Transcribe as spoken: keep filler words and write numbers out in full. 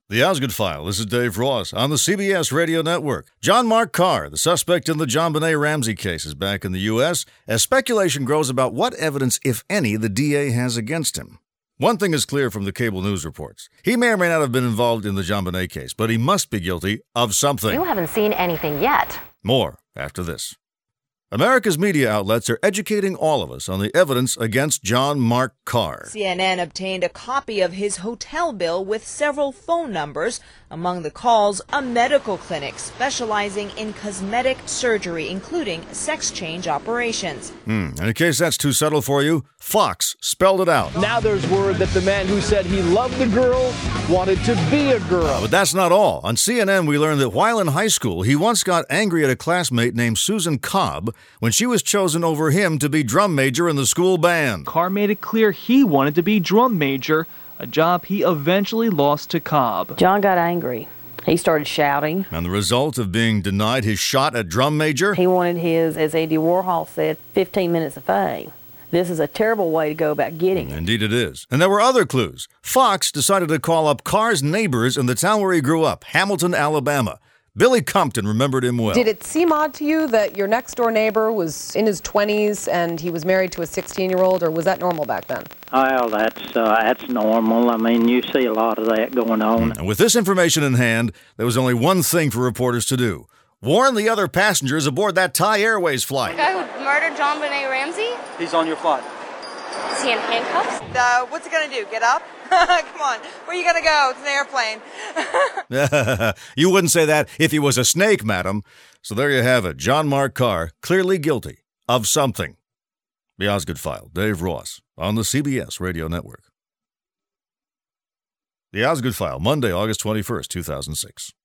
The Osgood File. This is Dave Ross on the C B S Radio Network. John Mark Carr, the suspect in the JonBenet Ramsey case, is back in the U S as speculation grows about what evidence, if any, the D A has against him. One thing is clear from the cable news reports. He may or may not have been involved in the JonBenet case, but he must be guilty of something. You haven't seen anything yet. More after this. America's media outlets are educating all of us on the evidence against John Mark Carr. C N N obtained a copy of his hotel bill with several phone numbers. Among the calls, a medical clinic specializing in cosmetic surgery, including sex change operations. Hmm. And in case that's too subtle for you, Fox spelled it out. Now there's word that the man who said he loved the girl wanted to be a girl. Uh, but that's not all. On C N N, we learned that while in high school, he once got angry at a classmate named Susan Cobb when she was chosen over him to be drum major in the school band. Carr made it clear he wanted to be drum major, a job he eventually lost to Cobb. John got angry. He started shouting. And the result of being denied his shot at drum major? He wanted his, as Andy Warhol said, fifteen minutes of fame. This is a terrible way to go about getting it. Indeed it is. And there were other clues. Fox decided to call up Carr's neighbors in the town where he grew up, Hamilton, Alabama. Billy Compton remembered him well. Did it seem odd to you that your next-door neighbor was in his twenties and he was married to a sixteen-year-old, or was that normal back then? Well, that's uh, that's normal. I mean, you see a lot of that going on. And with this information in hand, there was only one thing for reporters to do. Warn the other passengers aboard that Thai Airways flight. The guy who murdered JonBenet Ramsey? He's on your flight. Is he in handcuffs? Uh, what's he going to do, get up? Come on, where are you going to go? It's an airplane. You wouldn't say that if he was a snake, madam. So there you have it. John Mark Carr, clearly guilty of something. The Osgood File, Dave Ross, on the C B S Radio Network. The Osgood File, Monday, August twenty-first, two thousand six.